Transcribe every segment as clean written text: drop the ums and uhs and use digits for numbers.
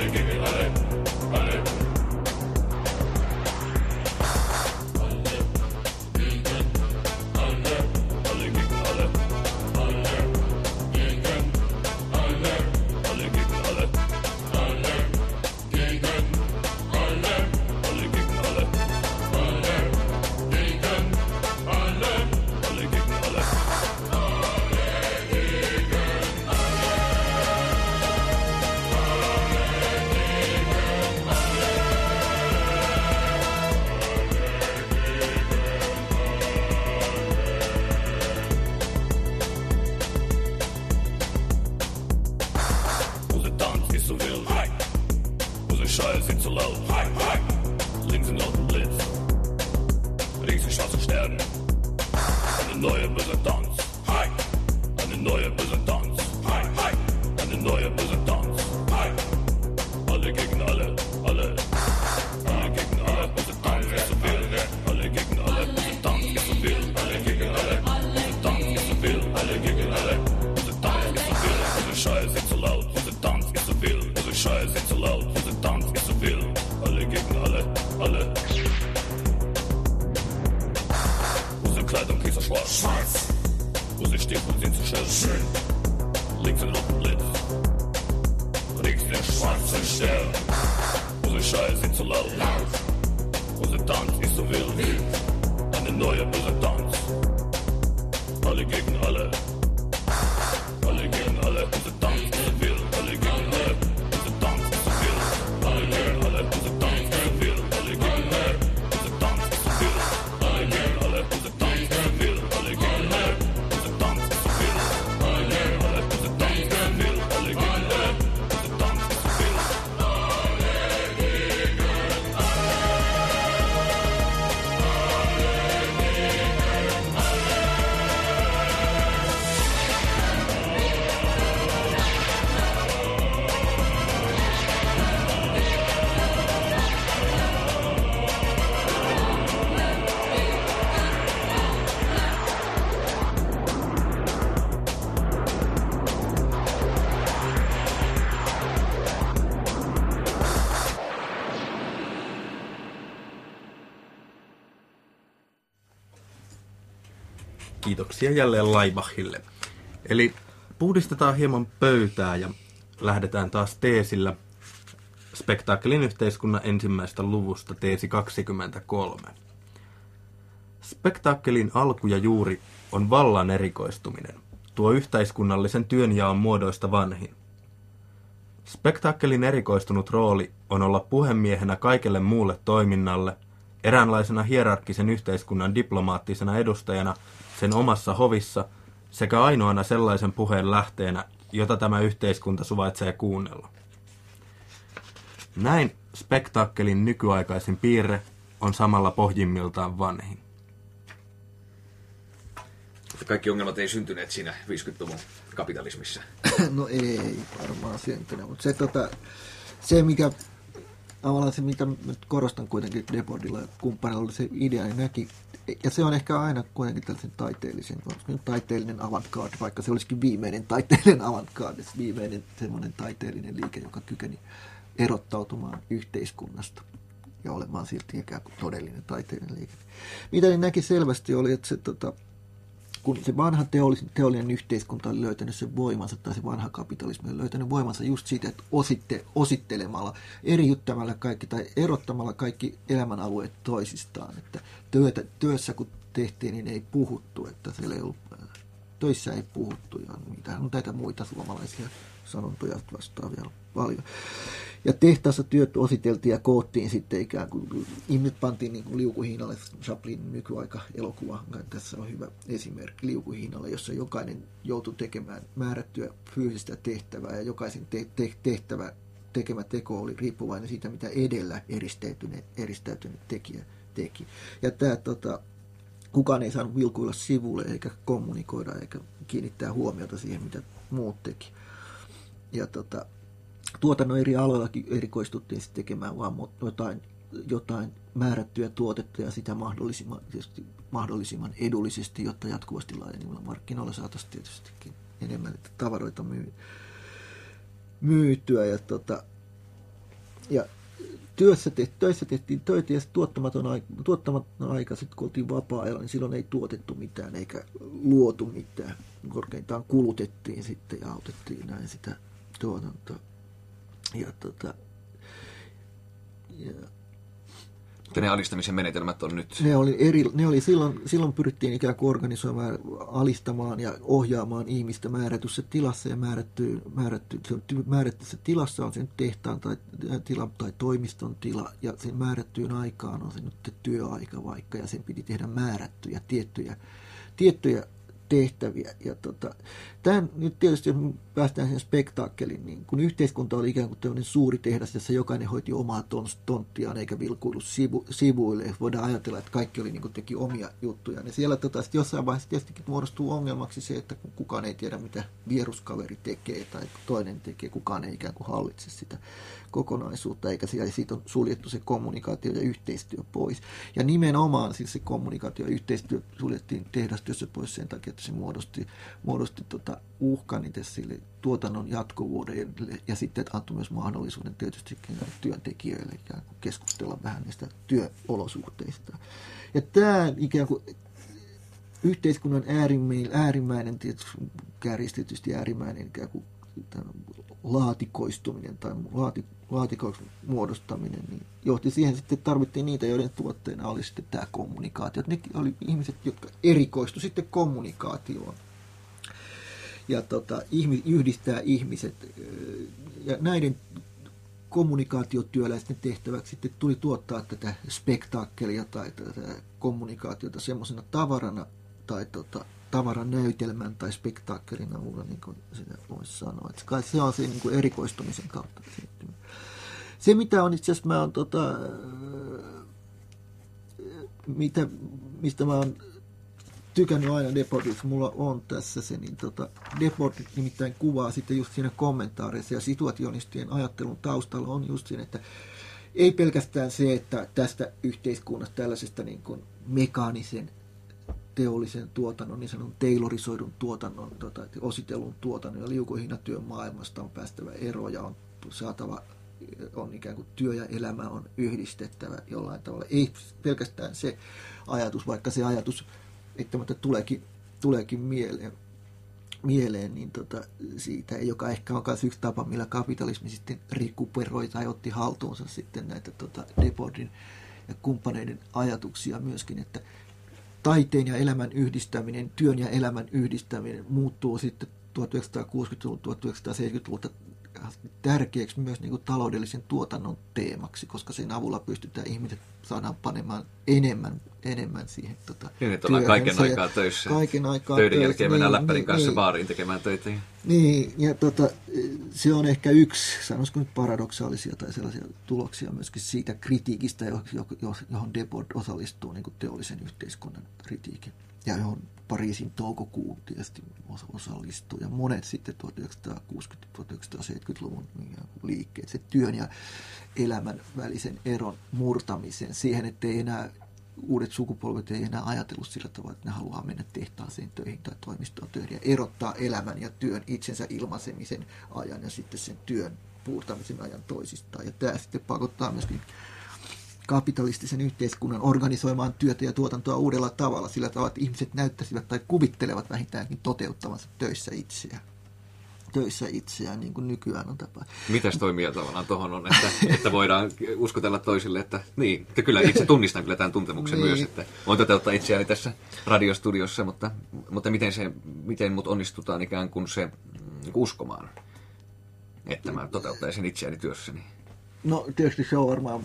Kiitoksia jälleen Laibachille. Eli puhdistetaan hieman pöytää ja lähdetään taas teesillä spektaakkelin yhteiskunnan ensimmäisestä luvusta, teesi 23. Spektaakkelin alku ja juuri on vallan erikoistuminen, tuo yhteiskunnallisen työnjaon muodoista vanhin. Spektaakkelin erikoistunut rooli on olla puhemiehenä kaikelle muulle toiminnalle, eräänlaisena hierarkkisen yhteiskunnan diplomaattisena edustajana sen omassa hovissa sekä ainoana sellaisen puheen lähteenä, jota tämä yhteiskunta suvaitsee kuunnella. Näin spektaakkelin nykyaikaisin piirre on samalla pohjimmiltaan vanhin. Kaikki ongelmat ei syntyneet siinä 50-luvun kapitalismissa. No ei varmaan syntynyt, mutta se mikä tavallaan se, mitä nyt korostan kuitenkin Debordilla ja kumppanilla, oli se idea ja näki, ja se on ehkä aina kuitenkin tällaisen taiteellinen avantgarde, vaikka se olisikin viimeinen taiteellinen avantgarde, viimeinen semmoinen taiteellinen liike, joka kykeni erottautumaan yhteiskunnasta ja olemaan silti ikään kuin todellinen taiteellinen liike. Mitä ne näki selvästi oli, että se kun se vanha teollinen yhteiskunta oli löytänyt sen voimansa, tai se vanha kapitalismi oli löytänyt voimansa just siitä, että osittelemalla, eriyttämällä kaikki tai erottamalla kaikki elämänalueet toisistaan. Että työssä kun tehtiin, niin ei puhuttu, että siellä ei ollut, töissä ei puhuttu, ja mitä on näitä muita suomalaisia sanontoja vastaavia paljon. Ja tehtaassa työt ositeltiin ja koottiin sitten ikään kuin, ihmiset pantiin niin kuin liukuhiinalle, Chaplinin nykyaika-elokuva, tässä on hyvä esimerkki liukuhiinalle, jossa jokainen joutui tekemään määrättyä fyysistä tehtävää, ja jokaisen tekemä teko oli riippuvainen siitä, mitä edellä eristäytynyt tekijä teki. Ja tämä, kukaan ei saanut vilkuilla sivulle, eikä kommunikoida, eikä kiinnittää huomiota siihen, mitä muut teki. Ja tuotannon eri aloillakin erikoistuttiin tekemään vaan jotain määrättyä tuotetta ja sitä mahdollisimman edullisesti, jotta jatkuvasti laajenevilla markkinoilla saataisiin tietystikin enemmän tavaroita myytyä. Ja Ja töissä tehtiin töitä ja tuottamaton aika, sitten kun oltiin vapaa-ajalla, niin silloin ei tuotettu mitään eikä luotu mitään. Korkeintaan kulutettiin sitten ja autettiin näin sitä tuotantoa. Ne alistamisen menetelmät on nyt? Ne oli silloin pyrittiin ikään kuin organisoimaan, alistamaan ja ohjaamaan ihmistä määrätyssä tilassa ja määrätyssä tilassa on sen tehtaan tai toimiston tila ja sen määrättyyn aikaan on se nyt työaika vaikka ja sen piti tehdä määrättyjä tiettyjä tehtäviä. Ja tämän nyt tietysti, jos päästään siihen spektaakkeliin, niin kun yhteiskunta oli ikään kuin tämmöinen suuri tehdas, jossa jokainen hoiti omaa tonttiaan eikä vilkuillut sivuille. Voidaan ajatella, että kaikki oli, niin kuin teki omia juttuja. Ja siellä jossain vaiheessa tietysti muodostuu ongelmaksi se, että kukaan ei tiedä, mitä vieruskaveri tekee tai toinen tekee. Kukaan ei ikään kuin hallitse sitä kokonaisuutta, eikä siitä on suljettu se kommunikaatio ja yhteistyö pois. Ja nimenomaan siis se kommunikaatio ja yhteistyö suljettiin tehdastyössä pois sen takia, että se muodosti uhkan itse sille tuotannon jatkuvuudelle ja sitten antoi myös mahdollisuuden tietysti työntekijöille ikään kuin keskustella vähän niistä työolosuhteista. Ja tämä ikään kuin yhteiskunnan äärimmäinen tietysti kärjistetysti äärimmäinen ikään kuin laatikoistuminen tai laatikoiksi muodostaminen, niin johti siihen sitten tarvittiin niitä, joiden tuotteena oli sitten tämä kommunikaatio. Ne oli ihmiset, jotka erikoistu sitten kommunikaatioon ja yhdistää ihmiset. Ja näiden kommunikaatiotyöläisten tehtäväksi sitten tuli tuottaa tätä spektaakkelia tai tätä kommunikaatiota semmoisena tavarana tai tavaranäytelmän tai spektaakkelin avulla, niin kuin sitä voisi sanoa. Että kai se on se niin kuin erikoistumisen kautta. Se, mitä on itse asiassa, mä on, mistä mä oon tykännyt aina Depordissa, mulla on tässä se, niin Depord nimittäin kuvaa sitten just siinä kommentaareissa ja situationistien ajattelun taustalla on just siinä, että ei pelkästään se, että tästä yhteiskunnasta tällaisesta niin kuin mekaanisen teollisen tuotannon, niin sanon tailorisoidun tuotannon, ositellun tuotannon ja liukuhinatyön maailmasta on päästävä ero ja on saatava, on ikään kuin työ ja elämä on yhdistettävä jollain tavalla. Ei pelkästään se ajatus, vaikka se ajatus eittämättä tuleekin mieleen niin siitä, joka ehkä on myös yksi tapa, millä kapitalismi sitten rekuperoi tai otti haltuunsa sitten näitä Depordin ja kumppaneiden ajatuksia myöskin, että taiteen ja elämän yhdistäminen, työn ja elämän yhdistäminen muuttuu sitten 1960-luvulta, 1970-luvulta tärkeäksi myös niin kuin taloudellisen tuotannon teemaksi, koska sen avulla pystytään ihmiset saadaan panemaan enemmän siihen niin, että ollaan kaiken aikaa töissä. Töiden jälkeen mennään läppärin kanssa baariin tekemään töitä. Niin, ja se on ehkä yksi, sanoisiko nyt paradoksaalisia tai sellaisia tuloksia myöskin siitä kritiikistä, johon Depord osallistuu niin kuin teollisen yhteiskunnan kritiikin. Ja johon Pariisin toukokuu tietysti osallistuu, ja monet sitten 1960-1970-luvun liikkeet, se työn ja elämän välisen eron murtamisen, siihen, että ei enää, uudet sukupolvet ei enää ajatellut sillä tavalla, että ne haluaa mennä tehtaaseen töihin tai toimistoon töihin, ja erottaa elämän ja työn itsensä ilmaisemisen ajan ja sitten sen työn puurtamisen ajan toisistaan. Ja tämä sitten pakottaa myöskin kapitalistisen yhteiskunnan organisoimaan työtä ja tuotantoa uudella tavalla, sillä tavalla, että ihmiset näyttäisivät tai kuvittelevat vähintäänkin toteuttavansa töissä itseään, niin kuin nykyään on tapa. Mitäs toimia tavallaan tuohon on, että voidaan uskotella toisille, että niin, että kyllä itse tunnistan kyllä tämän tuntemuksen myös, että voin toteuttaa itseäni tässä radiostudiossa, mutta miten mut onnistutaan ikään kuin se uskomaan, että mä toteuttaisin itseäni työssäni? No tietysti se on varmaan,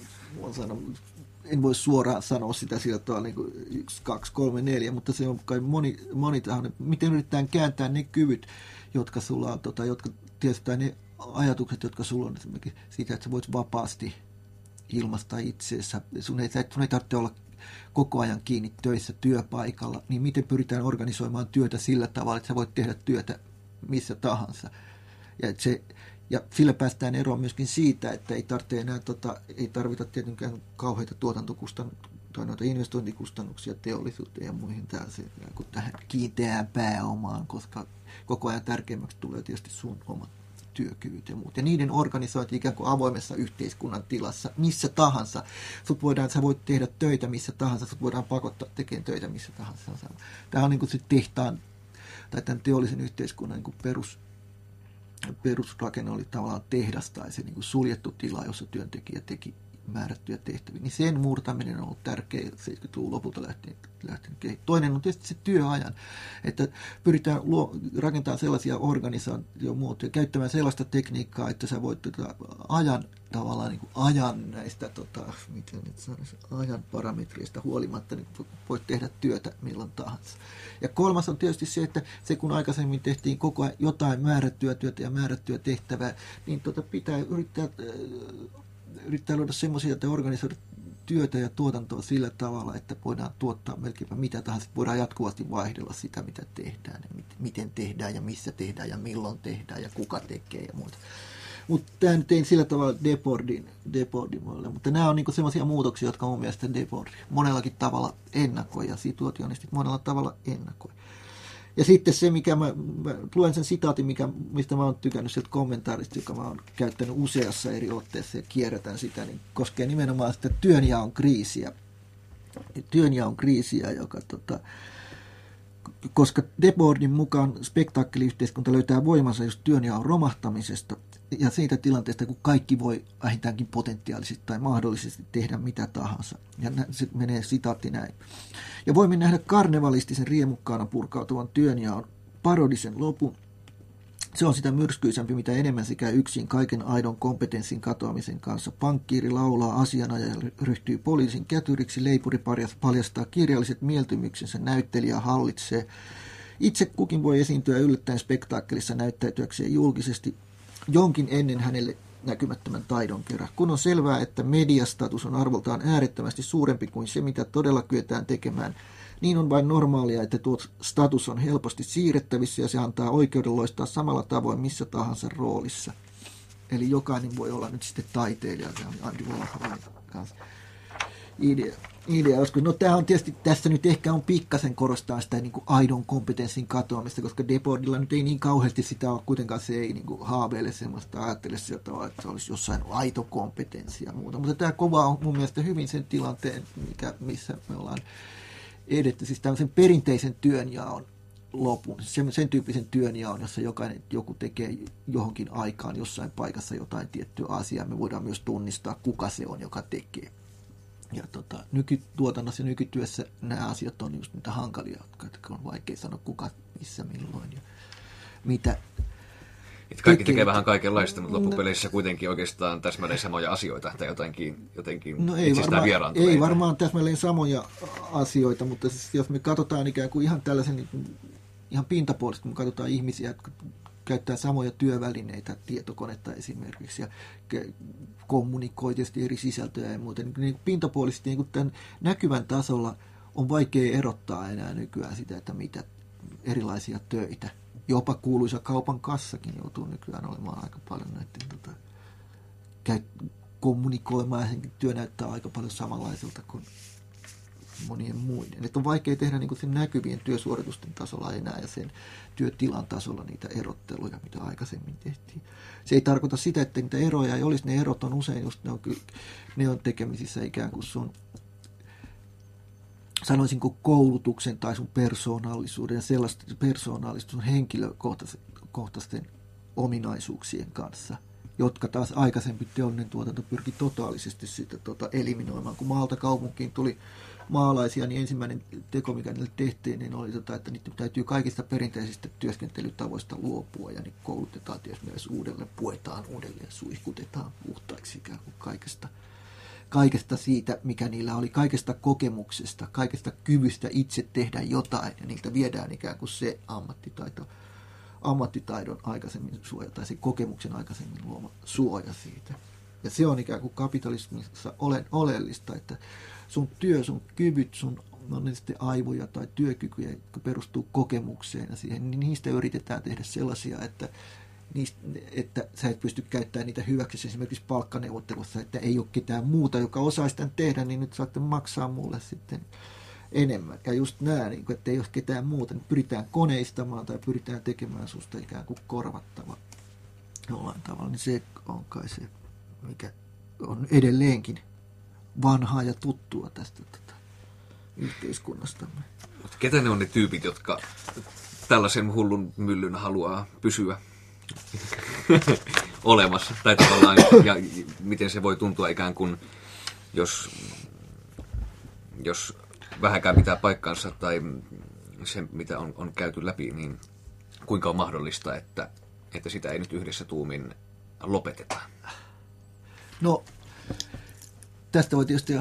en voi suoraan sanoa sitä sillä tavalla niin kuin 1, 2, 3, 4, mutta se on kai moni tahanne. Miten yritetään kääntää ne kyvyt, jotka sulla on, jotka tietysti ne ajatukset, jotka sulla on esimerkiksi siitä, että sä voit vapaasti ilmaista itseessä. Sun ei tarvitse olla koko ajan kiinni töissä työpaikalla, niin miten pyritään organisoimaan työtä sillä tavalla, että sä voit tehdä työtä missä tahansa. Ja sillä päästään eroon myöskin siitä, että ei tarvitse enää, ei tarvita tietenkään kauheita tuotantokustannuksia tai noita investointikustannuksia teollisuuteen ja muihin tähän kiinteään pääomaan, koska koko ajan tärkeimmäksi tulee tietysti sun omat työkyvyt ja muut. Ja niiden organisointi ikään kuin avoimessa yhteiskunnan tilassa, missä tahansa. Sä voit tehdä töitä missä tahansa, sut voidaan pakottaa tekemään töitä missä tahansa. Tämä on niin kuin se tehtaan tai tämän teollisen yhteiskunnan niin kuin perusrakenne oli tavallaan tehdas tai se niin kuin suljettu tila, jossa työntekijä teki määrättyjä tehtäviä, niin sen murtaminen on ollut tärkeä 70-luvun lopulta lähtien kehittymään. Toinen on tietysti se työajan, että pyritään rakentamaan sellaisia organisaatiomuotoja, käyttämään sellaista tekniikkaa, että sä voit ajan tavallaan niin kuin ajan näistä miten nyt sanoisi, ajan parametreista huolimatta, niin voit tehdä työtä milloin tahansa. Ja kolmas on tietysti se, että se kun aikaisemmin tehtiin koko ajan jotain määrättyä työtä ja määrättyä tehtävää, niin pitää yrittää luoda semmoisia, että organisoida työtä ja tuotantoa sillä tavalla, että voidaan tuottaa melkeinpä mitä tahansa. Voidaan jatkuvasti vaihdella sitä, mitä tehdään, ja miten tehdään ja missä tehdään ja milloin tehdään ja kuka tekee ja muuta. Mutta tämä nyt ei sillä tavalla Debordin muodolle, mutta nämä on niinku semmoisia muutoksia, jotka mun mielestä Debord monellakin tavalla ennakoi ja situationistit monella tavalla ennakoi. Ja sitten se, mikä mä luen sen sitaatin, mistä mä oon tykännyt sieltä kommentaarista, joka mä oon käyttänyt useassa eri otteessa ja kierrätän sitä, niin koskee nimenomaan sitä työnjaon kriisiä. Työnjaon kriisiä, joka koska Debordin mukaan spektaakkeliyhteiskunta löytää voimansa just työnjaon romahtamisesta ja siitä tilanteesta, kun kaikki voi vähintäänkin potentiaalisesti tai mahdollisesti tehdä mitä tahansa. Ja se menee sitaatti näin. Ja voimme nähdä karnevalistisen riemukkaana purkautuvan työnjaon parodisen lopun. Se on sitä myrskyisempi, mitä enemmän sekä yksin kaiken aidon kompetenssin katoamisen kanssa. Pankkiiri laulaa asianajaja ryhtyy poliisin kätyriksi, leipuri paljastaa kirjalliset mieltymyksensä, näyttelijä hallitsee. Itse kukin voi esiintyä yllättäen spektaakkelissa näyttäytyäkseen julkisesti jonkin ennen hänelle näkymättömän taidon kerran. Kun on selvää, että mediastatus on arvoltaan äärettömästi suurempi kuin se, mitä todella kyetään tekemään, niin on vain normaalia, että tuo status on helposti siirrettävissä ja se antaa oikeuden loistaa samalla tavoin missä tahansa roolissa. Eli jokainen voi olla nyt sitten taiteilija, se on Andy Warholin kanssa idea joskus. No tämä on tietysti, tässä nyt ehkä on pikkasen korostaa sitä niin kuin aidon kompetenssin katoamista, koska Debordilla nyt ei niin kauheasti sitä ole, kuitenkaan se ei niin kuin haaveile semmoista, ajattele sillä tavalla, että se olisi jossain aito kompetenssi ja muuta. Mutta tämä kuvaa on mun mielestä hyvin sen tilanteen, missä me ollaan edetty, siis tämmöisen perinteisen työnjaon lopun, sen tyyppisen työnjaon, jossa joku tekee johonkin aikaan jossain paikassa jotain tiettyä asiaa. Me voidaan myös tunnistaa, kuka se on, joka tekee. Ja nykytuotannossa ja nykytyössä nämä asiat on just niitä hankalia, jotka on vaikea sanoa kuka, missä, milloin ja mitä. Kaikki tekee vähän kaikenlaista, mutta loppupeleissä kuitenkin oikeastaan täsmälleen samoja asioita, tai jotenkin itsestään vieraantuneita. Ei varmaan täsmälleen samoja asioita, mutta siis jos me katsotaan ikään kuin ihan tällaisen ihan pintapuolisesti, kun me katsotaan ihmisiä, jotka käyttää samoja työvälineitä, tietokonetta esimerkiksi, ja kommunikoi tietysti eri sisältöjä ja muuten, niin pintapuolisesti niin tämän näkyvän tasolla on vaikea erottaa enää nykyään sitä, että mitä erilaisia töitä. Jopa kuuluisa kaupan kassakin joutuu nykyään olemaan aika paljon näiden kommunikoimaan, ja senkin työ näyttää aika paljon samanlaiselta kuin monien muiden. Että on vaikea tehdä niin kuin sen näkyvien työsuoritusten tasolla enää ja sen työtilan tasolla niitä erotteluja, mitä aikaisemmin tehtiin. Se ei tarkoita sitä, että niitä eroja ei olisi. Ne erot on usein just, ne on tekemisissä ikään kuin sun, sanoisinko koulutuksen tai sun persoonallisuuden ja sellaista persoonallisuuden henkilökohtaisten ominaisuuksien kanssa, jotka taas aikaisempi teollinen tuotanto pyrki totaalisesti sitä eliminoimaan. Kun maalta kaupunkiin tuli maalaisia, niin ensimmäinen teko, mikä niille tehtiin, niin oli, että niitä täytyy kaikista perinteisistä työskentelytavoista luopua, ja niin koulutetaan tietysti myös uudelleen, puetaan uudelleen, suihkutetaan puhtaiksi ikään kuin kaikesta siitä, mikä niillä oli, kaikesta kokemuksesta, kaikesta kyvystä itse tehdä jotain, ja niiltä viedään ikään kuin se ammattitaidon aikaisemmin suoja, tai se kokemuksen aikaisemmin luoma suoja siitä. Ja se on ikään kuin kapitalismissa oleellista, että sun työ, sun kyvyt, sun on ne sitten aivoja tai työkykyjä, jotka perustuu kokemukseen ja siihen, niin niistä yritetään tehdä sellaisia, että sä et pysty käyttämään niitä hyväksi esimerkiksi palkkaneuvottelussa, että ei ole ketään muuta, joka osaisi tämän tehdä, niin nyt saatte maksaa mulle sitten enemmän. Ja just nämä, että ei ole ketään muuta, niin pyritään koneistamaan tai pyritään tekemään susta ikään kuin korvattava jollain tavalla, niin se on kai se, mikä on edelleenkin vanhaa ja tuttua tästä yhteiskunnastamme. Ketä ne on ne tyypit, jotka tällaisen hullun myllyn haluaa pysyä olemassa? Tai tavallaan, ja miten se voi tuntua ikään kuin, jos vähänkään pitää paikkansa tai se, mitä on käyty läpi, niin kuinka on mahdollista, että sitä ei nyt yhdessä tuumin lopeteta? No, tästä voi tietysti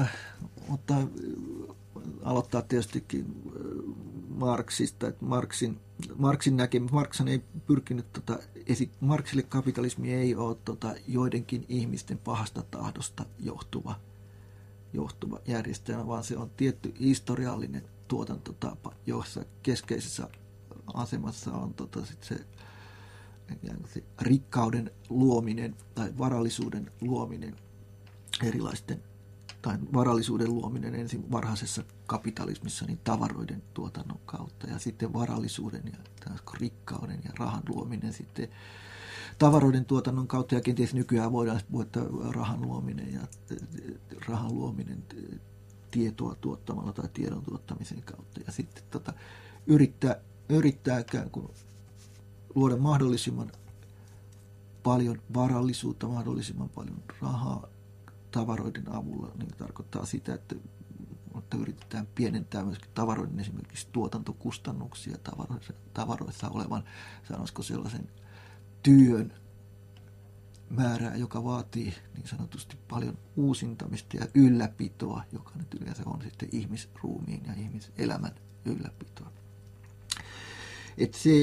aloittaa tietystikin Marxista, että Marxin näkemys, Marxhan ei pyrkinyt, Marxille kapitalismi ei ole joidenkin ihmisten pahasta tahdosta johtuva järjestelmä, vaan se on tietty historiallinen tuotantotapa, jossa keskeisessä asemassa on se rikkauden luominen tai varallisuuden luominen erilaisten, tai varallisuuden luominen ensin varhaisessa kapitalismissa niin tavaroiden tuotannon kautta ja sitten varallisuuden ja rikkauden ja rahan luominen sitten tavaroiden tuotannon kautta ja kenties nykyään voidaan puhua, että rahan luominen tietoa tuottamalla tai tiedon tuottamisen kautta ja sitten yrittää ikään kuin luoda mahdollisimman paljon varallisuutta, mahdollisimman paljon rahaa tavaroiden avulla, niin tarkoittaa sitä, että yritetään pienentää myöskin tavaroiden esimerkiksi tuotantokustannuksia tavaroissa olevan, sanoisiko sellaisen työn määrää, joka vaatii niin sanotusti paljon uusintamista ja ylläpitoa, joka nyt yleensä on sitten ihmisruumiin ja ihmiselämän ylläpitoa. Että se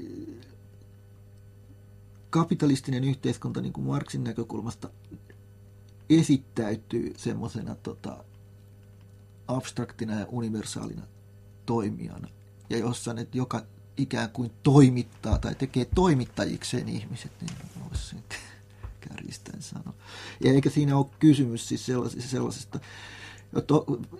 kapitalistinen yhteiskunta niin kuin Marxin näkökulmasta esittäytyy semmoisena abstraktina ja universaalina toimijana, ja jossa ne, joka ikään kuin toimittaa tai tekee toimittajikseen ihmiset, niin voisi sen kärjistäen sanoa. Ja eikä siinä ole kysymys siis sellaisesta, että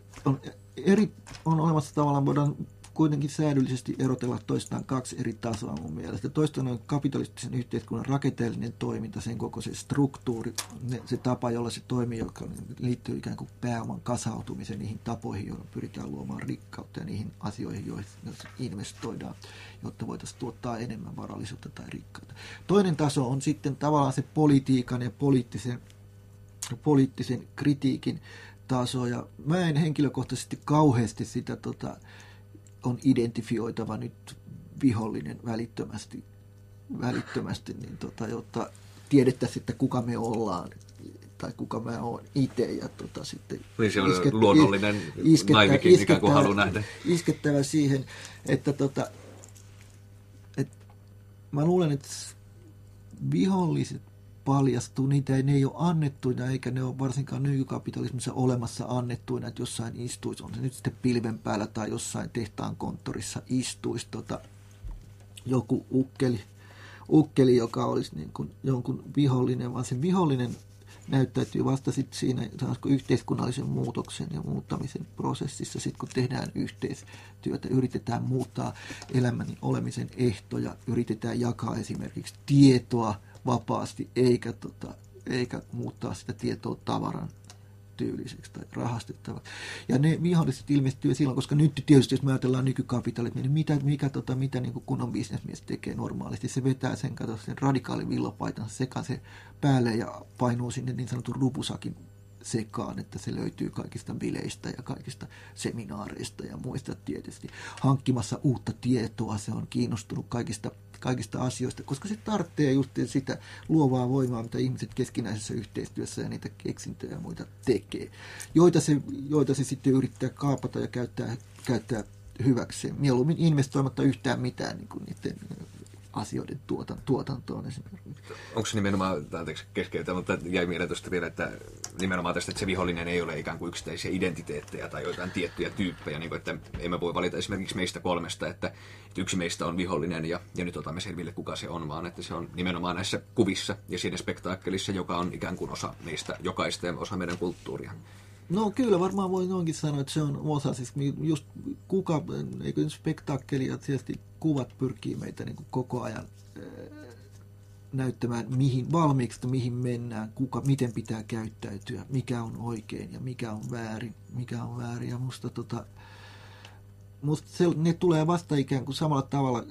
on olemassa tavallaan, voidaan kuitenkin säädyllisesti erotella toistaan kaksi eri tasoa mun mielestä. Toista on kapitalistisen yhteiskunnan rakenteellinen toiminta, sen koko se struktuuri, se tapa, jolla se toimii, joka liittyy ikään kuin pääoman kasautumiseen, niihin tapoihin, joilla pyritään luomaan rikkautta ja niihin asioihin, joihin investoidaan, jotta voitaisiin tuottaa enemmän varallisuutta tai rikkautta. Toinen taso on sitten tavallaan se politiikan ja poliittisen kritiikin taso, ja mä en henkilökohtaisesti kauheasti sitä on identifioitava nyt vihollinen välittömästi niin jotta tiedettäisiin, että kuka me ollaan tai kuka mä oon itse. Ja sitten niin se on luonnollinen naivikin, ikään kuin haluaa nähdä. Iskettävä siihen, että mä luulen, että viholliset paljastuu, ne ei ole annettuina, eikä ne ole varsinkaan nykykapitalismissa olemassa annettuina, että jossain istuisi, on se nyt sitten pilven päällä tai jossain tehtaan konttorissa istuisi joku ukkeli, joka olisi niin kuin jonkun vihollinen, vaan se vihollinen näyttäytyy vasta sitten siinä yhteiskunnallisen muutoksen ja muuttamisen prosessissa, sitten kun tehdään yhteistyötä, yritetään muuttaa elämän olemisen ehtoja, yritetään jakaa esimerkiksi tietoa vapaasti, eikä muuttaa sitä tietoa tavaran tyyliseksi tai rahastettavaksi. Ja ne viholliset ilmestyy silloin, koska nyt tietysti, jos me ajatellaan nykykapitalismia, niin mitä niin kuin kunnon bisnesmies tekee normaalisti? Se vetää sen radikaalin villapaitan sekaan se päälle ja painuu sinne niin sanotun rupusakin sekaan, että se löytyy kaikista bileistä ja kaikista seminaareista ja muista tietysti. Hankkimassa uutta tietoa, se on kiinnostunut kaikista asioista, koska se tarvitsee just sitä luovaa voimaa, mitä ihmiset keskinäisessä yhteistyössä ja niitä keksintöjä ja muita tekee, joita se sitten yrittää kaapata ja käyttää hyväkseen. Mieluummin investoimatta yhtään mitään niin kuin niiden asioiden tuotantoon esimerkiksi. Onko se nimenomaan, keskeytä, mutta jäi mieleen tuosta vielä, että nimenomaan tästä, että se vihollinen ei ole ikään kuin yksittäisiä identiteettejä tai jotain tiettyjä tyyppejä, niin kuin, että emme voi valita esimerkiksi meistä kolmesta, että yksi meistä on vihollinen ja nyt otamme selville, kuka se on, vaan että se on nimenomaan näissä kuvissa ja siinä spektaakkelissa, joka on ikään kuin osa meistä jokaista ja osa meidän kulttuuria. No kyllä, varmaan voi noinkin sanoa, että se on osa, siis just eikö spektaakkeli ja tietysti kuvat pyrkii meitä niin kuin koko ajan näyttämään valmiiksi, mihin mennään, miten pitää käyttäytyä, mikä on oikein ja mikä on väärin. Ja musta ne tulee vasta ikään kuin samalla tavalla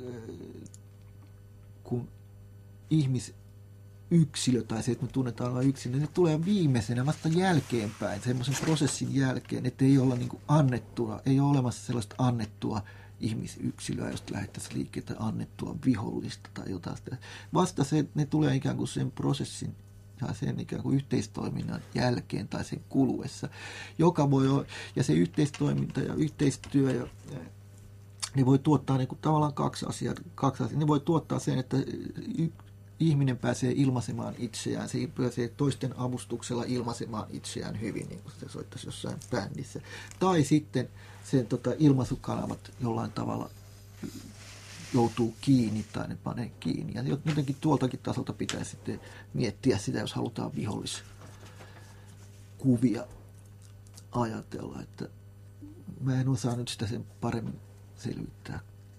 kuin ihmisyksilö tai se, että me tunnetaan olla yksilö, ne tulee viimeisenä vasta jälkeenpäin, semmoisen prosessin jälkeen, että ei olla niin kuin annettua, ei ole olemassa sellaista annettua ihmisyksilöä, josta lähdettäisiin liikkeelle annettua vihollista tai jotain. Vasta se, ne tulee ikään kuin sen prosessin ja sen ikään kuin yhteistoiminnan jälkeen tai sen kuluessa, joka voi olla, ja se yhteistoiminta ja yhteistyö, ne voi tuottaa niin kuin tavallaan kaksi asiaa. Ne voi tuottaa sen, että ihminen pääsee ilmaisemaan itseään, se pääsee toisten avustuksella ilmaisemaan itseään hyvin, niin kuin se soittaisi jossain bändissä. Tai sitten sen ilmaisukanavat jollain tavalla joutuu kiinni tai ne panee kiinni. Ja jotenkin tuoltakin tasolta pitäisi sitten miettiä sitä, jos halutaan viholliskuvia ajatella. Että mä en osaa nyt sitä sen paremmin selvittää.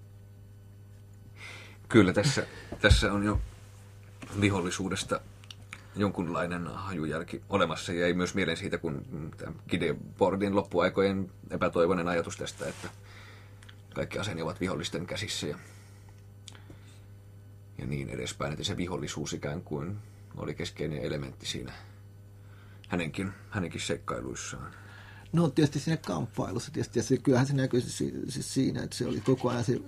Kyllä, tässä on jo vihollisuudesta jonkunlainen hajujälki olemassa. Ja ei myös mieleen siitä, kun Gidebordin loppuaikojen epätoivoinen ajatus tästä, että kaikki aseeni ovat vihollisten käsissä ja niin edespäin. Että se vihollisuus ikään kuin oli keskeinen elementti siinä hänenkin seikkailuissaan. No tietysti siinä kamppailussa tietysti, ja kyllähän se näkyy siis siinä, että se oli koko ajan se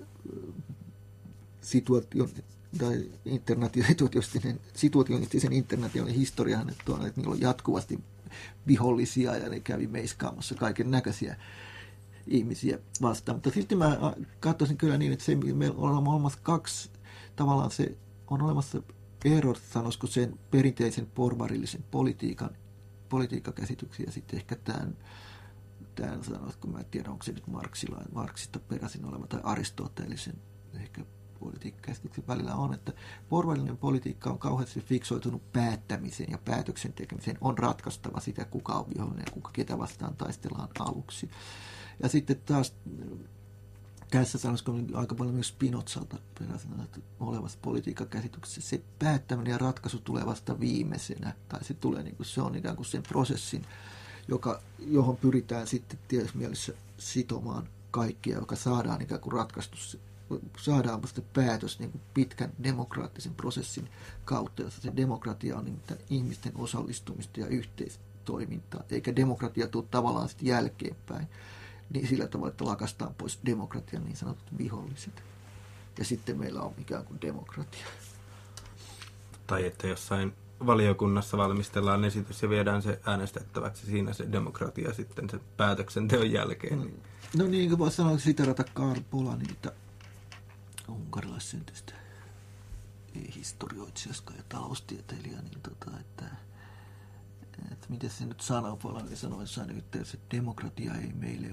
situationistisen internationaalinen historiahan, että niillä on jatkuvasti vihollisia ja ne kävi meiskaamassa kaiken näköisiä ihmisiä vastaan. Mutta silti mä katsoisin kyllä niin, että meillä on olemassa kaksi, tavallaan se on olemassa ero, sanoisiko sen perinteisen porvarillisen politiikkakäsityksiä ja sitten ehkä tämän sanoisiko, mä en tiedä, onko se nyt Marksista peräisin oleva tai aristoteellisen ehkä politiikkakäsityksen välillä on, että porvarillinen politiikka on kauheasti fiksoitunut päättämiseen ja päätöksen tekemiseen. On ratkaistava sitä, kuka on vihollinen ja ketä vastaan taistellaan aluksi. Ja sitten taas tässä sanoisiko aika paljon myös Spinozalta peräisin olevassa politiikkakäsityksessä se päättäminen ja ratkaisu tulee vasta viimeisenä. Tai se tulee niin kuin se on ikään kuin sen prosessin, johon pyritään sitten tietysti mielessä sitomaan kaikkia, joka saadaan ikään kuin ratkaistu, saadaan vasta päätös niin kuin pitkän demokraattisen prosessin kautta, jossa se demokratia on nimittäin ihmisten osallistumista ja yhteistoimintaa, eikä demokratia tule tavallaan sitten jälkeenpäin, niin sillä tavalla, että lakastaan pois demokratian niin sanotut viholliset. Ja sitten meillä on ikään kuin demokratia. Tai että jossain valiokunnassa valmistellaan esitys ja viedään se äänestettäväksi, siinä se demokratia sitten sen päätöksenteon jälkeen. No niin kuin voisi sanoa, siterata Karl Polanyiita, unkarilaissyntyistä historioitsijasta ja taloustieteilijä, niin että miten se nyt sanoo, Polanyi sanoi jossain yhteydessä, että demokratia ei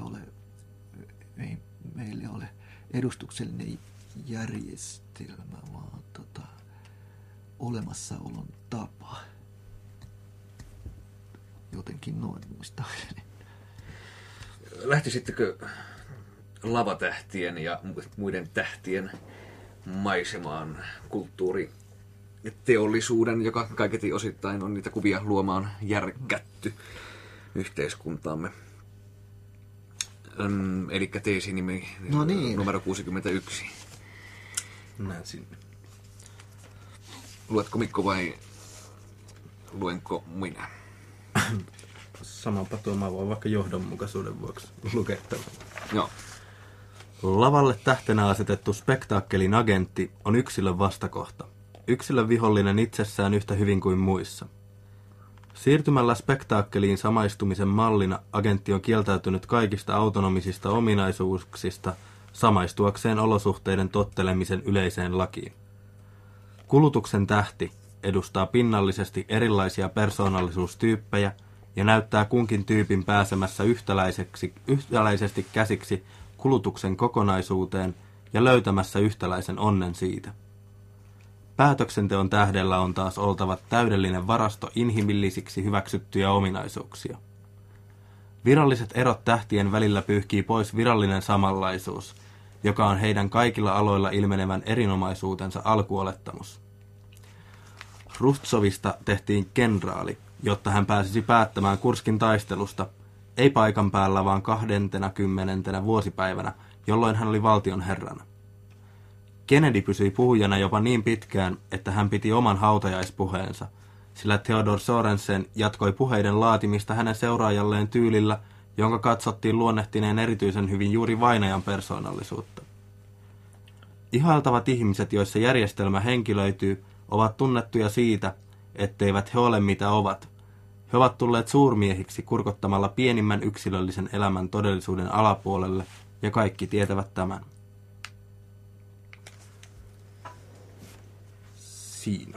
meille ole edustuksellinen järjestelmä, vaan olemassaolon tapa. Jotenkin noin muistaakseni. Lähtisittekö lavatähtien ja muiden tähtien maisemaan kulttuuriteollisuuden, joka kaiketi osittain on niitä kuvia luomaan järkätty yhteiskuntaamme? Eli teesinimi numero 61. Näin sinne. Luetko Mikko vai luenko minä? Sama patua, mä voin vaikka johdonmukaisuuden vuoksi lukea tämän. Joo. Lavalle tähtenä asetettu spektaakkelin agentti on yksilön vastakohta. Yksilön vihollinen itsessään yhtä hyvin kuin muissa. Siirtymällä spektaakkeliin samaistumisen mallina agentti on kieltäytynyt kaikista autonomisista ominaisuuksista samaistuakseen olosuhteiden tottelemisen yleiseen lakiin. Kulutuksen tähti edustaa pinnallisesti erilaisia persoonallisuustyyppejä ja näyttää kunkin tyypin pääsemässä yhtäläisesti käsiksi kulutuksen kokonaisuuteen ja löytämässä yhtäläisen onnen siitä. Päätöksenteon tähdellä on taas oltava täydellinen varasto inhimillisiksi hyväksyttyjä ominaisuuksia. Viralliset erot tähtien välillä pyyhkii pois virallinen samanlaisuus, joka on heidän kaikilla aloilla ilmenevän erinomaisuutensa alkuolettamus. Hrustsovista tehtiin kenraali, jotta hän pääsisi päättämään Kurskin taistelusta, ei paikan päällä, vaan 20. vuosipäivänä, jolloin hän oli valtion herrana. Kennedy pysyi puhujana jopa niin pitkään, että hän piti oman hautajaispuheensa, sillä Theodor Sorensen jatkoi puheiden laatimista hänen seuraajalleen tyylillä, jonka katsottiin luonnehtineen erityisen hyvin juuri vainajan persoonallisuutta. Ihailtavat ihmiset, joissa järjestelmä henkilöityy, ovat tunnettuja siitä, etteivät he ole mitä ovat. He ovat tulleet suurmiehiksi kurkottamalla pienimmän yksilöllisen elämän todellisuuden alapuolelle, ja kaikki tietävät tämän. Siinä.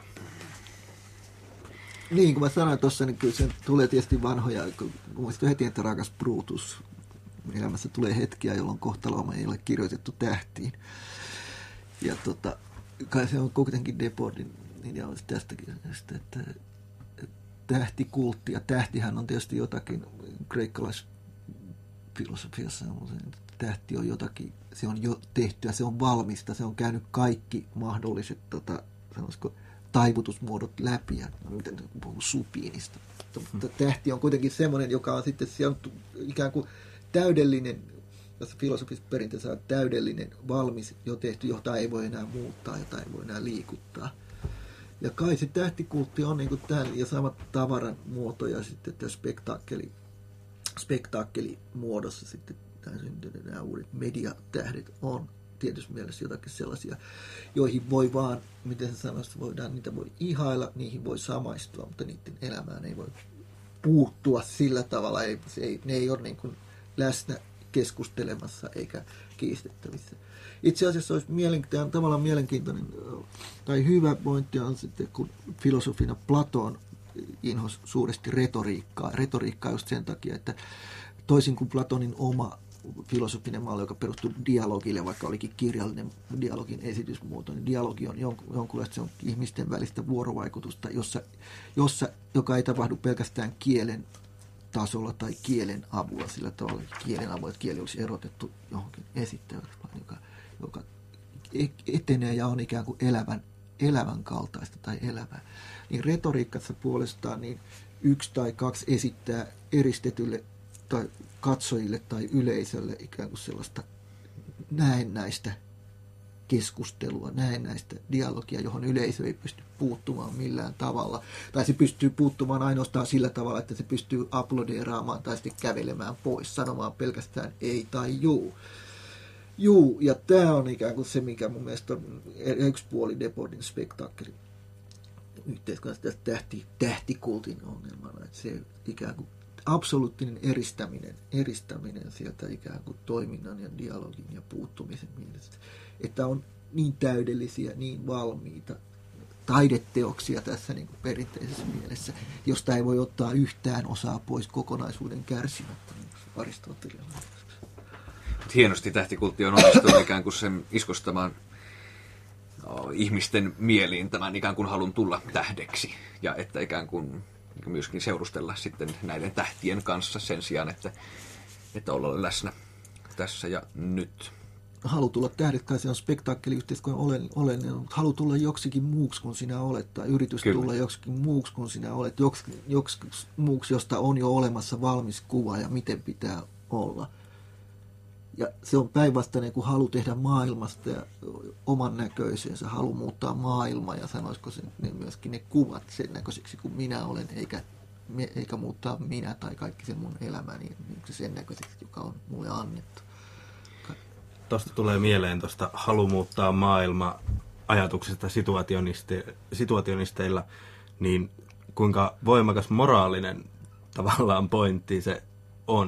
Niin, kun mä sanoin tuossa, niin kyllä se tulee tietysti vanhoja, kun muistin heti, että rakas Brutus. Elämässä tulee hetkiä, jolloin kohtalooma ei ole kirjoitettu tähtiin. Ja kai se on kuitenkin Debordin idea olisi tästäkin, että tähtikultti, ja tähtihän on tietysti jotakin kreikkalaisfilosofiassa, tähti on jotakin, se on jo tehtyä, se on valmista, se on käynyt kaikki mahdolliset sanoisiko, taivutusmuodot läpi, ja miten puhuu supiinista. Mutta tähti on kuitenkin semmoinen, joka on sitten se on ikään kuin täydellinen, jos filosofisessa perinteessä on täydellinen, valmis, jo tehty, jota ei voi enää muuttaa, jota ei voi enää liikuttaa. Ja kai se tähtikultti on niin kuin tämän ja samat tavaran muoto ja sitten tämä spektaakkelimuodossa sitten nämä uudet mediatähdet on tietysti mielessä jotakin sellaisia, joihin voi vaan, miten se sanoisi, niitä voi ihailla, niihin voi samaistua, mutta niiden elämään ei voi puuttua sillä tavalla, ne ei ole niin kuin läsnä keskustelemassa eikä kiistettävissä. Itse asiassa olisi tavallaan mielenkiintoinen tai hyvä pointti on sitten, kun filosofina Platon inhosi suuresti retoriikkaa. Retoriikkaa just sen takia, että toisin kuin Platonin oma filosofinen malli, joka perustuu dialogille, vaikka olikin kirjallinen dialogin esitysmuoto, niin dialogi on jonkunlaista, se on ihmisten välistä vuorovaikutusta, joka ei tapahdu pelkästään kielen tasolla tai kielen avulla sillä tavalla, kielen avulla, että kieli olisi erotettu johonkin esittäväksi, vaan joka etenee ja on ikään kuin elävän kaltaista tai elävää. Niin retoriikassa puolestaan niin 1 tai 2 esittää eristetylle tai katsojille tai yleisölle ikään kuin sellaista näennäistä keskustelua, näennäistä dialogia, johon yleisö ei pysty puuttumaan millään tavalla. Tai se pystyy puuttumaan ainoastaan sillä tavalla, että se pystyy aplodeeraamaan tai sitten kävelemään pois, sanomaan pelkästään ei tai juu. Juu, ja tämä on ikään kuin se, mikä mun mielestä on yksi puoli Debordin spektaakkeli yhteiskunnassa tähtikultin ongelmana, että se ikään kuin absoluuttinen eristäminen sieltä ikään kuin toiminnan ja dialogin ja puuttumisen mielestä, että on niin täydellisiä, niin valmiita taideteoksia tässä niin kuin perinteisessä mielessä, josta ei voi ottaa yhtään osaa pois kokonaisuuden kärsimättä, niin kuin Aristotelilla. Hienosti tähtikultti on onnistunut ikään kuin sen iskostamaan ihmisten mieliin tämän ikään kuin halun tulla tähdeksi ja että ikään kuin myöskin seurustella sitten näiden tähtien kanssa sen sijaan, että olla läsnä tässä ja nyt. Halu tulla tähdeksi, kai se on spektaakkeliyhteiskunnan oleellinen, mutta halu tulla joksikin muuksi kuin sinä olet, tai yritys Kyllä. tulla joksikin muuksi kuin sinä olet, joksikin muuksi, josta on jo olemassa valmis kuva ja miten pitää olla. Ja se on päinvastainen kuin halu tehdä maailmasta ja oman näköisensä, halu muuttaa maailmaa ja sanoisiko se myöskin ne kuvat sen näköiseksi kuin minä olen, eikä muuttaa minä tai kaikki se mun elämäni niin sen näköiseksi, joka on mulle annettu. Tuosta tulee mieleen tuosta halu muuttaa maailma ajatuksesta situationisteilla, niin kuinka voimakas moraalinen tavallaan pointti se on,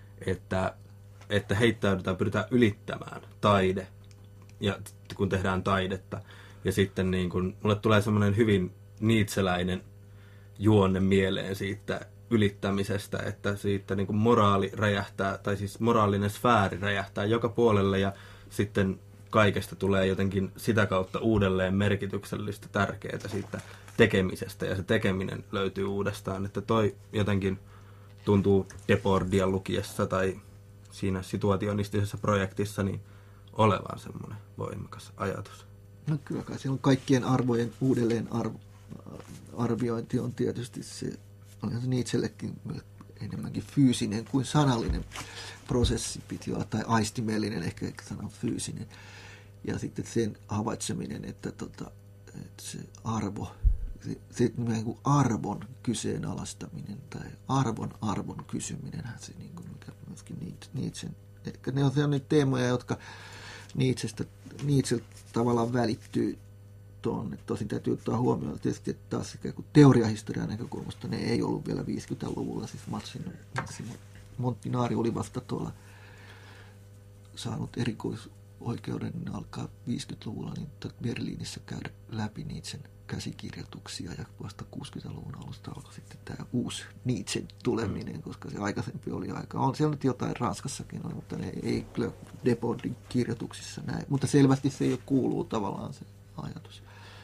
että heittäydytään, pyritään ylittämään taide, ja kun tehdään taidetta. Ja sitten niin kun, mulle tulee semmoinen hyvin niitseläinen juonne mieleen siitä ylittämisestä, että siitä niin kun moraali räjähtää, tai siis moraalinen sfääri räjähtää joka puolelle, ja sitten kaikesta tulee jotenkin sitä kautta uudelleen merkityksellistä, tärkeää siitä tekemisestä, ja se tekeminen löytyy uudestaan. Että toi jotenkin tuntuu Debordia lukiessa tai siinä situationistisessa projektissa niin olevan semmoinen voimakas ajatus. No kyllä kai se on kaikkien arvojen uudelleen arviointi on tietysti se, olihan se Nietzschellekin enemmänkin fyysinen kuin sanallinen prosessi piti olla, tai aistimellinen, ehkä sanon fyysinen. Ja sitten sen havaitseminen, että se arvo, se niin kuin arvon kyseenalaistaminen tai arvon kysyminenhän se, niin kuin mikä myöskin Nietzschen, ehkä ne on sellaisia teemoja, jotka Nietzsche tavallaan välittyy tuonne. Tosin täytyy ottaa huomioon tietysti, että taas teoriahistorian näkökulmasta ne ei ollut vielä 50-luvulla, siis Massimo Montinari oli vasta tuolla saanut erikoisoikeuden alkaa 50-luvulla niin Berliinissä käydä läpi Nietzschen käsikirjoituksia ja vasta 60-luvun alusta alkoi sitten tämä uusi Nietzschen tuleminen, koska se aikaisempi oli aika. On siellä nyt jotain Ranskassakin oli, mutta ne ei kyllä Debordin kirjoituksissa näin. Mutta selvästi se jo kuuluu tavallaan se ajatus.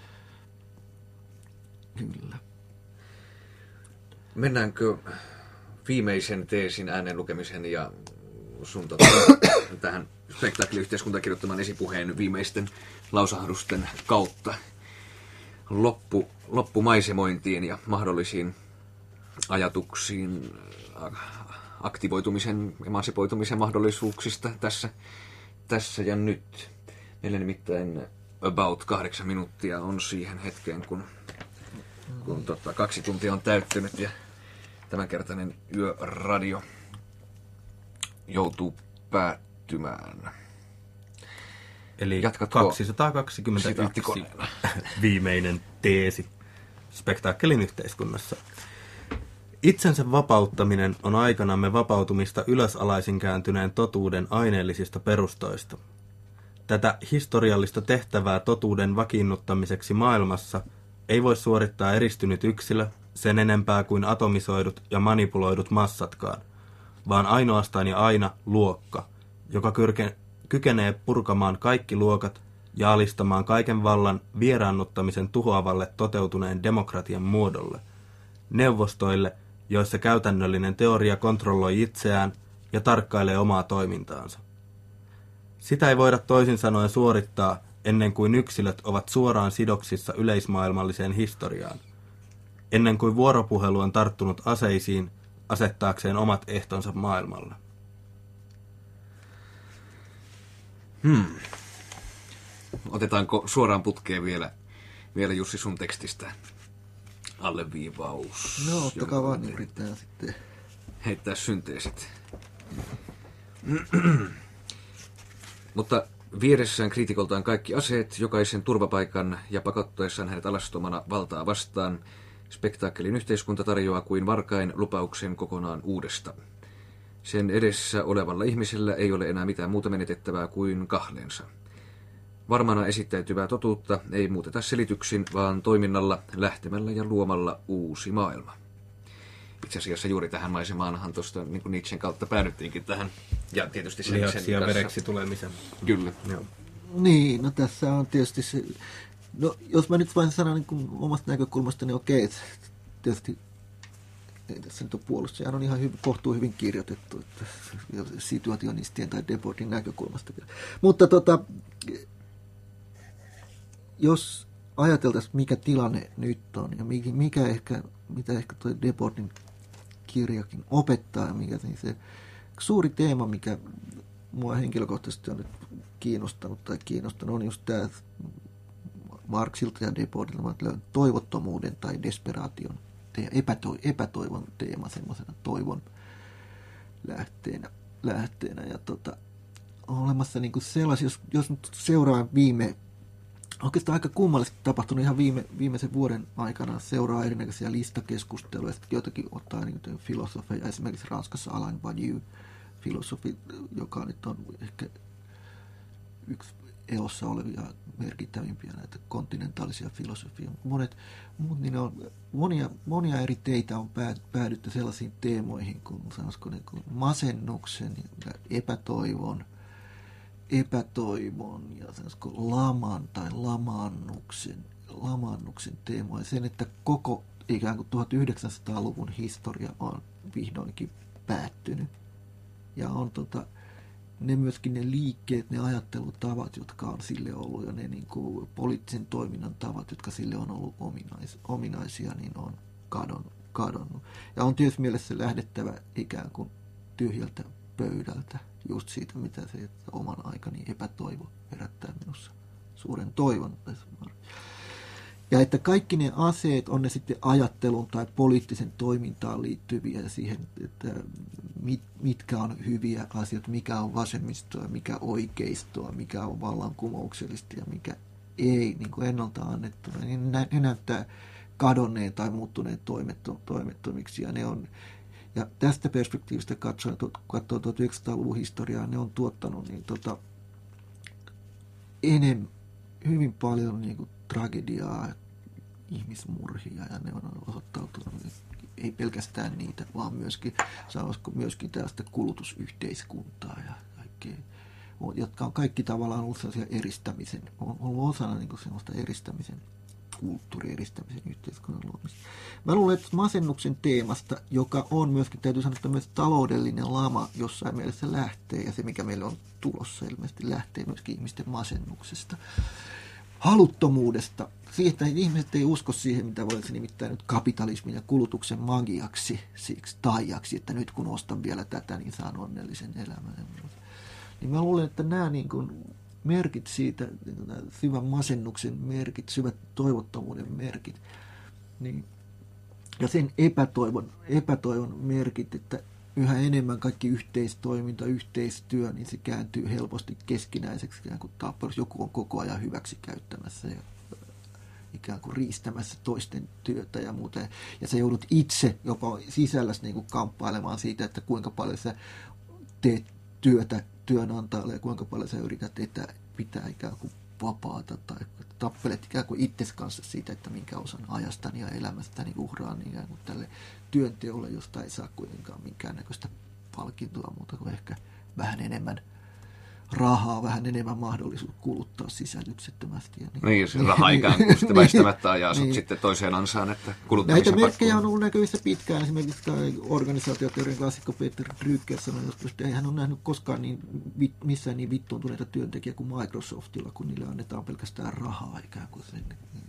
Kyllä. Mennäänkö viimeisen teesin äänen lukemisen ja sun tähän spektaakkeliyhteiskuntakirjoittaman esipuheen viimeisten lausahdusten kautta loppumaisemointiin ja mahdollisiin ajatuksiin aktivoitumisen, emansipoitumisen mahdollisuuksista tässä ja nyt. Meillä nimittäin about 8 minuuttia on siihen hetkeen, kun 2 tuntia on täyttynyt ja tämänkertainen yöradio joutuu Eli jatkatko 221 viimeinen teesi spektaakkelin yhteiskunnassa. Itsensä vapauttaminen on aikanamme vapautumista ylösalaisin kääntyneen totuuden aineellisista perustoista. Tätä historiallista tehtävää totuuden vakiinnuttamiseksi maailmassa ei voi suorittaa eristynyt yksilö sen enempää kuin atomisoidut ja manipuloidut massatkaan, vaan ainoastaan ja aina luokka, joka kykenee purkamaan kaikki luokat ja alistamaan kaiken vallan vieraannuttamisen tuhoavalle toteutuneen demokratian muodolle, neuvostoille, joissa käytännöllinen teoria kontrolloi itseään ja tarkkailee omaa toimintaansa. Sitä ei voida toisin sanoen suorittaa ennen kuin yksilöt ovat suoraan sidoksissa yleismaailmalliseen historiaan, ennen kuin vuoropuhelu on tarttunut aseisiin asettaakseen omat ehtonsa maailmalle. Otetaanko suoraan putkeen vielä Jussi sun tekstistä alleviivaus? No, ottakaa vaan, niin yritetään sitten heittää synteesit. Mutta vieressään kriitikoltaan kaikki aseet, jokaisen turvapaikan ja pakottaessaan hänet alastomana valtaa vastaan, spektaakkelin yhteiskunta tarjoaa kuin varkain lupauksen kokonaan uudesta. Sen edessä olevalla ihmisellä ei ole enää mitään muuta menetettävää kuin kahleensa. Varmana esittäytyvää totuutta ei muuteta selityksin, vaan toiminnalla, lähtemällä ja luomalla uusi maailma. Itse asiassa juuri tähän maisemaanhan tuosta niin kuin Nietzschen kautta päädyttiinkin tähän. Ja tietysti sen lihaksi ja vereksi tulemisen. Kyllä. Joo. Niin, no tässä on tietysti se, no jos mä nyt vain sanon niin kuin omasta näkökulmasta, niin okei, tietysti ei tässä nyt ole puolustus, sehän on ihan kohtuu hyvin kirjoitettu, että situationistien tai Debordin näkökulmasta. Mutta jos ajateltaisiin, mikä tilanne nyt on ja mitä ehkä tuo Debordin kirjakin opettaa ja mikä niin se suuri teema, mikä mua henkilökohtaisesti on nyt kiinnostanut, on just tämä Marxilta ja Debordilta toivottomuuden tai desperaation, epätoivon teema semmoisena toivon lähteenä. Ja on olemassa niin kuin sellaisia, jos nyt seuraa oikeastaan aika kummallisesti tapahtunut ihan viimeisen vuoden aikana, seuraa erinäköisiä listakeskusteluja, joitakin ottaa niin filosofeja, esimerkiksi Ranskassa Alain Badiou, filosofi, joka nyt on ehkä yksi elossa olevia merkittävimpiä näitä kontinentaalisia filosofia. Niin monia eri teitä on päädytty sellaisiin teemoihin kuin, sanoisiko, niin kuin masennuksen ja epätoivon ja sanoisiko laman tai lamaannuksen teemoja. Sen, että koko ikään kuin 1900-luvun historia on vihdoinkin päättynyt. Ja on ne myöskin ne liikkeet, ne ajattelutavat, jotka on sille ollut, ja ne niin kuin poliittisen toiminnan tavat, jotka sille on ollut ominaisia, niin on kadonnut. Ja on tietysti mielessä lähdettävä ikään kuin tyhjältä pöydältä, just siitä, mitä se että oman aikani epätoivo herättää minussa suuren toivon. Ja että kaikki ne aseet, on ne sitten ajattelun tai poliittisen toimintaan liittyviä siihen, että mitkä on hyviä asioita, mikä on vasemmistoa, mikä oikeistoa, mikä on vallankumouksellista ja mikä ei niin kuin ennalta annettuna, niin ne näyttää kadonneen tai muuttuneen toimettomiksi. Ja tästä perspektiivistä katsoen, kun katsoo 1900-luvun historiaa, ne on tuottanut hyvin paljon niin kuin tragediaa, ihmismurhia, ja ne on osoittautunut, ei pelkästään niitä, vaan myöskin tällaista kulutusyhteiskuntaa ja kaikkea, jotka on kaikki tavallaan ollut sellaisia on ollut osana niin kuin sellaista kulttuurieristämisen yhteiskunnan luomista. Mä luulen, että masennuksen teemasta, joka on myöskin, täytyy sanoa, että myös taloudellinen lama jossain mielessä lähtee, ja se mikä meillä on tulossa ilmeisesti lähtee myöskin ihmisten masennuksesta. Haluttomuudesta, siitä, että ihmiset ei usko siihen, mitä voisi nimittää nyt kapitalismin ja kulutuksen magiaksi, siksi taiaksi, että nyt kun ostan vielä tätä, niin saan onnellisen elämän. Niin mä luulen, että nämä niin kuin merkit siitä, syvän masennuksen merkit, syvät toivottomuuden merkit, niin, ja sen epätoivon merkit, että yhä enemmän kaikki yhteistoiminta, yhteistyö, niin se kääntyy helposti keskinäiseksi, ikään kuin tappelussa. Joku on koko ajan hyväksi käyttämässä ja ikään kuin riistämässä toisten työtä ja muuta. Ja sä joudut itse jopa sisälläsi niin kuin kamppailemaan siitä, että kuinka paljon sä teet työtä työnantajalle ja kuinka paljon sä yrität pitää ikään kuin vapaata tai tappelet ikään kuin itses kanssa siitä, että minkä osan ajastani ja elämästäni uhraan ikään kuin tälle työnteolle, josta ei saa kuitenkaan minkäännäköistä palkintoa muuta kuin ehkä vähän enemmän rahaa, vähän enemmän mahdollisuus kuluttaa sisälyksettömästi. Niin, jos rahaa ikään kuin sitten väistämättä ajaa sut sitten toiseen ansaan, että kuluttamisen näitä merkkejä on ollut näkyvissä pitkään. Esimerkiksi organisaatioteorian klassikko Peter Drucker sanoi joskus, että ei hän ole nähnyt koskaan missään niin vittuuntuneita työntekijä kuin Microsoftilla, kun niille annetaan pelkästään rahaa ikään kuin sen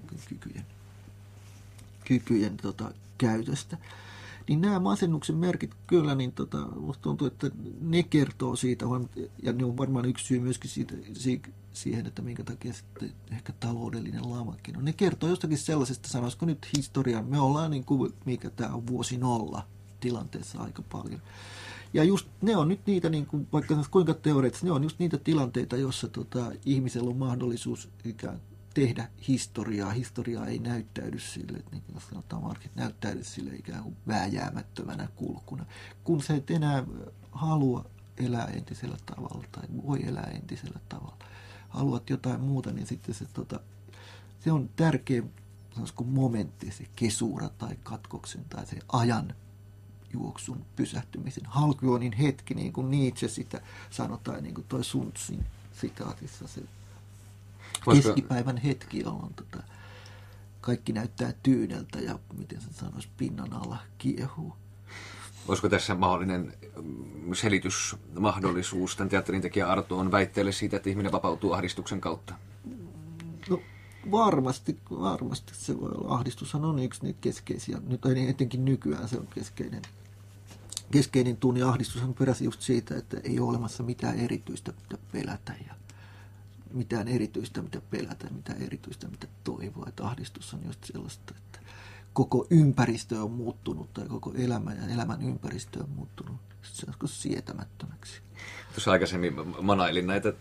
kykyjen käytöstä. Niin nämä masennuksen merkit kyllä, niin musta tuntuu, että ne kertoo siitä, ja ne on varmaan yksi syy myöskin siihen, että minkä takia sitten ehkä taloudellinen lamakin on. Ne kertoo jostakin sellaisesta, sanoisiko nyt historian, me ollaan niin kuin, mikä tämä on vuosi 0 tilanteessa aika paljon. Ja just ne on nyt niitä, niin kuin, vaikka kuinka teoreettisesti, ne on just niitä tilanteita, joissa ihmisellä on mahdollisuus ikään tehdä historiaa. Historiaa ei näyttäydy sille, niin kuin sanotaan, markit näyttäydy sille ikään kuin vääjäämättömänä kulkuna. Kun sä et enää halua elää entisellä tavalla tai voi elää entisellä tavalla, haluat jotain muuta, niin sitten se on tärkeä momentti, se kesura tai katkoksen tai se ajan juoksun pysähtymisen. Halkyonin hetki, niin kuin Nietzsche sitä sanotaan, niin kuin toi Sun Tsun sitaatissa se keskipäivän hetki, jolloin kaikki näyttää tyyneltä ja miten sen sanoisi, pinnan alla kiehuu. Olisiko tässä mahdollinen selitysmahdollisuus tämän teatterintekijä Arto on väitteelle siitä, että ihminen vapautuu ahdistuksen kautta? No varmasti se voi olla. Ahdistushan on yksi niitä keskeisiä, nyt etenkin nykyään se on keskeinen tunne. Ahdistushan peräsi just siitä, että ei ole olemassa mitään erityistä, mitä pelätä ja mitään erityistä, mitä pelätä, mitään erityistä, mitä toivoa. Että ahdistus on just sellaista, että koko ympäristö on muuttunut tai koko elämä ja elämän ympäristö on muuttunut. Se on sietämättömäksi. Tuossa aikaisemmin manailin näitä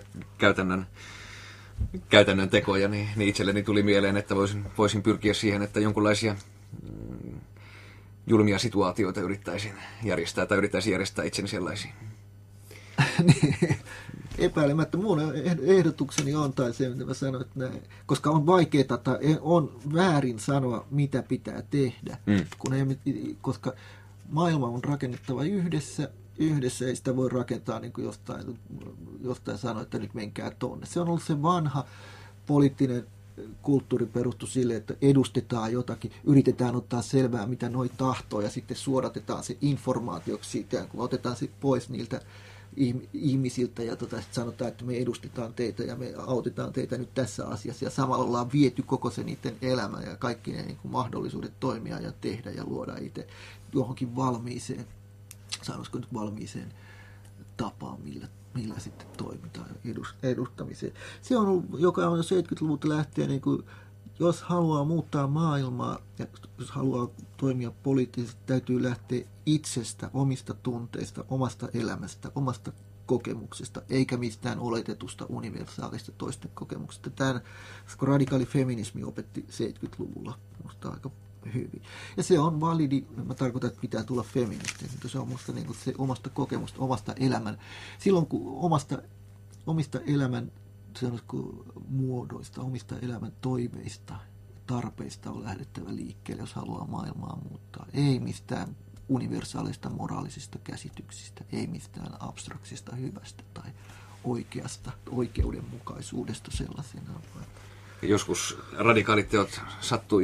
käytännön tekoja, niin itselleni tuli mieleen, että voisin pyrkiä siihen, että jonkinlaisia julmia situaatioita yrittäisin järjestää itseni sellaisiin. Epäilemättä mun ehdotukseni on, tai se mitä mä sanoin, että koska on vaikeaa tai on väärin sanoa, mitä pitää tehdä, koska maailma on rakennettava yhdessä ei sitä voi rakentaa niin kuin jostain sanoa, että nyt menkää tonne. Se on ollut se vanha poliittinen kulttuuri perustu sille, että edustetaan jotakin, yritetään ottaa selvää, mitä noi tahtoo, ja sitten suodatetaan se informaatioksi siitä, kun otetaan se pois niiltä ihmisiltä ja sit sanotaan, että me edustetaan teitä ja me autetaan teitä nyt tässä asiassa ja samalla ollaan viety koko se niiden elämä ja kaikki ne niin kuin mahdollisuudet toimia ja tehdä ja luoda itse johonkin valmiiseen, sanoisiko nyt valmiiseen tapaan, millä sitten toimitaan edustamiseen. Se on ollut, joka on 70-luvulta lähtien, niin kuin, jos haluaa muuttaa maailmaa ja jos haluaa toimia poliittisesti, täytyy lähteä itsestä, omista tunteista, omasta elämästä, omasta kokemuksesta, eikä mistään oletetusta universaalista toisten kokemuksesta. Tämä radikaali feminismi opetti 70-luvulla minusta aika hyvin. Ja se on validi, mä tarkoitan, että pitää tulla feministi, mutta se on musta niin kuin se omasta kokemusta, omasta elämän. Silloin kun omista elämän muodoista, omista elämän toiveista, tarpeista on lähdettävä liikkeelle, jos haluaa maailmaa muuttaa. Ei mistään universaalista moraalisista käsityksistä, ei mistään abstraksista hyvästä tai oikeasta oikeudenmukaisuudesta sellaisenaan. Joskus radikaalit teot sattuu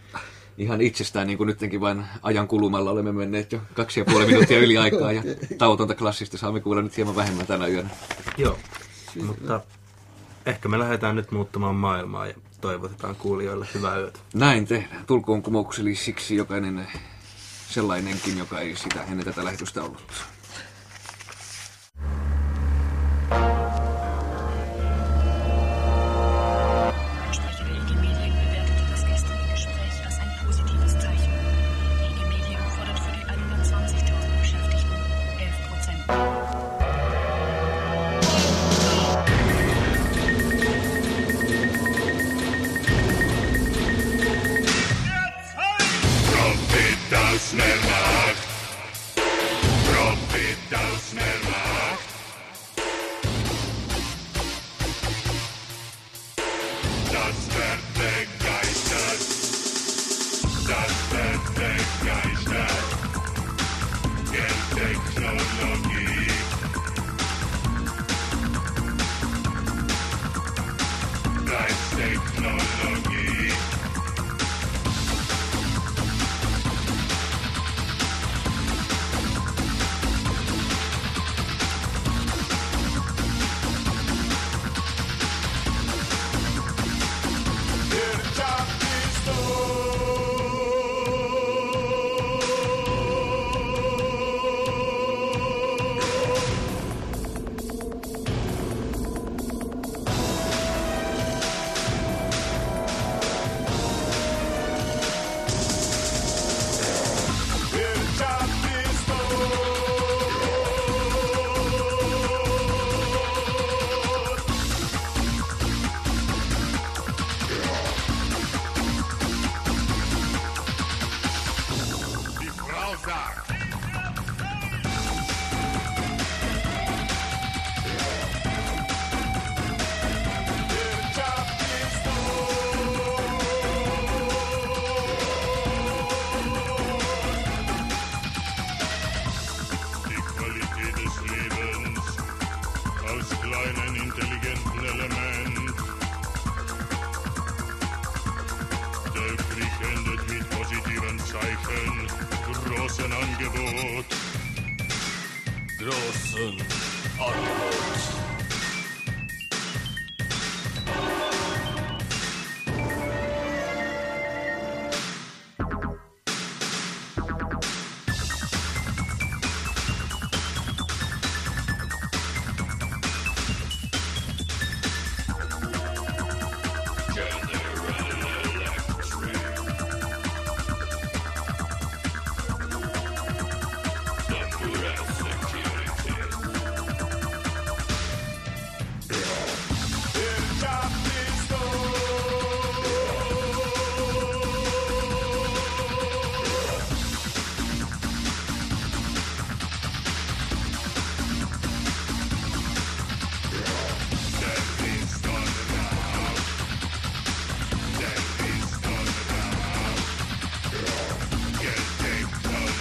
ihan itsestään, niin kuin nytkin vain ajan kulumalla olemme menneet jo 2,5 minuuttia yli aikaa ja tauotonta klassista saamme kuulla nyt hieman vähemmän tänä yönä. Joo, mutta ehkä me lähdetään nyt muuttamaan maailmaa ja toivotetaan kuulijoille hyvää yötä. Näin tehdään. Tulkoon kumouksellisiksi jokainen sellainenkin, joka ei sitä ennen tätä lähetystä ollut.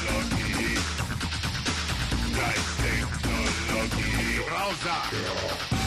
Browser.